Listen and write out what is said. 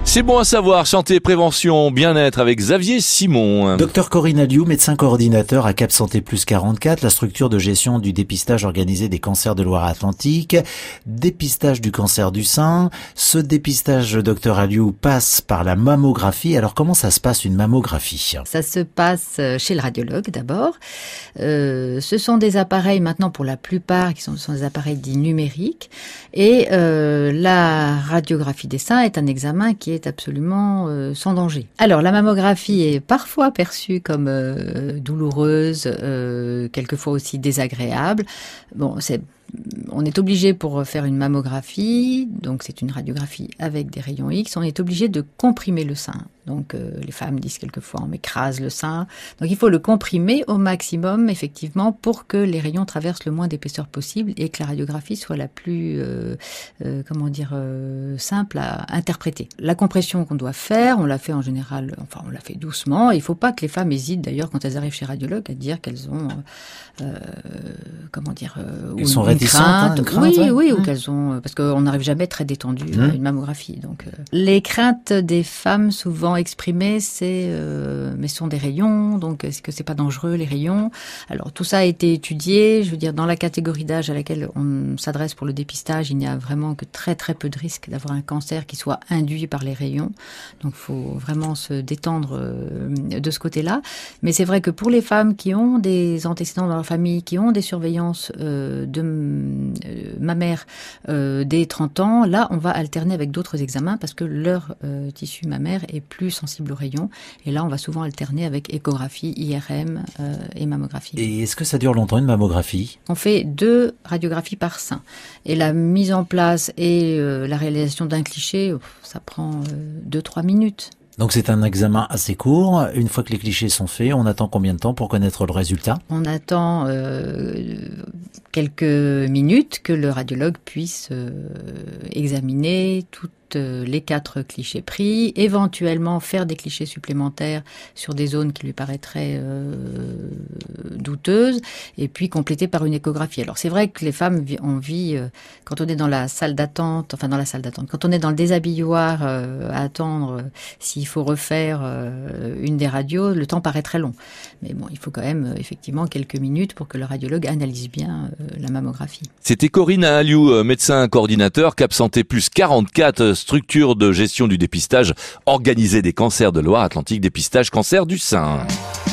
C'est bon à savoir, santé, prévention, bien-être avec Xavier Simon. Docteur Corinne Aliou, médecin coordinateur à Cap Santé Plus 44, la structure de gestion du dépistage organisé des cancers de Loire-Atlantique. Dépistage du cancer du sein. Ce dépistage, docteur Aliou, passe par la mammographie. Alors comment ça se passe une mammographie? Ça se passe chez le radiologue d'abord. Ce sont des appareils maintenant pour la plupart qui sont des appareils dits numériques. Et la radiographie des seins est un examen qui est absolument sans danger. Alors la mammographie est parfois perçue comme douloureuse, quelquefois aussi désagréable. On est obligé pour faire une mammographie, donc c'est une radiographie avec des rayons X, on est obligé de comprimer le sein. Donc les femmes disent quelquefois on m'écrase le sein. Donc il faut le comprimer au maximum effectivement pour que les rayons traversent le moins d'épaisseur possible et que la radiographie soit la plus simple à interpréter. La compression qu'on doit faire, on la fait en général, on la fait doucement. Il ne faut pas que les femmes hésitent d'ailleurs quand elles arrivent chez radiologue à dire qu'elles ont elles sont réticentes, oui, ou qu'elles ont, parce qu'on n'arrive jamais très détendu à une mammographie. Donc les craintes des femmes souvent exprimées, mais ce sont des rayons, donc est-ce que c'est pas dangereux les rayons? Alors tout ça a été étudié. Je veux dire, dans la catégorie d'âge à laquelle on s'adresse pour le dépistage, il n'y a vraiment que très très peu de risques d'avoir un cancer qui soit induit par les rayons. Donc il faut vraiment se détendre de ce côté-là. Mais c'est vrai que pour les femmes qui ont des antécédents dans leur famille, qui ont des surveillances mammaires dès 30 ans, là on va alterner avec d'autres examens parce que leur tissu mammaire est plus sensible aux rayons. Et là on va souvent alterner avec échographie, IRM et mammographie. Et est-ce que ça dure longtemps une mammographie? On fait 2 radiographies par sein. Et la mise en place et la réalisation d'un cliché, ça prend 2-3 minutes. Donc c'est un examen assez court. Une fois que les clichés sont faits, on attend combien de temps pour connaître le résultat? On attend quelques minutes que le radiologue puisse examiner toutes les 4 clichés pris, éventuellement faire des clichés supplémentaires sur des zones qui lui paraîtraient douteuses, et puis compléter par une échographie. Alors c'est vrai que les femmes, on vit, quand on est dans la salle d'attente, quand on est dans le déshabilloir à attendre s'il faut refaire une des radios, le temps paraît très long. Mais bon, il faut quand même effectivement quelques minutes pour que le radiologue analyse bien la mammographie. C'était Corinne Aliou, médecin coordinateur Cap Santé Plus 44, structure de gestion du dépistage organisée des cancers de Loire-Atlantique, dépistage cancer du sein.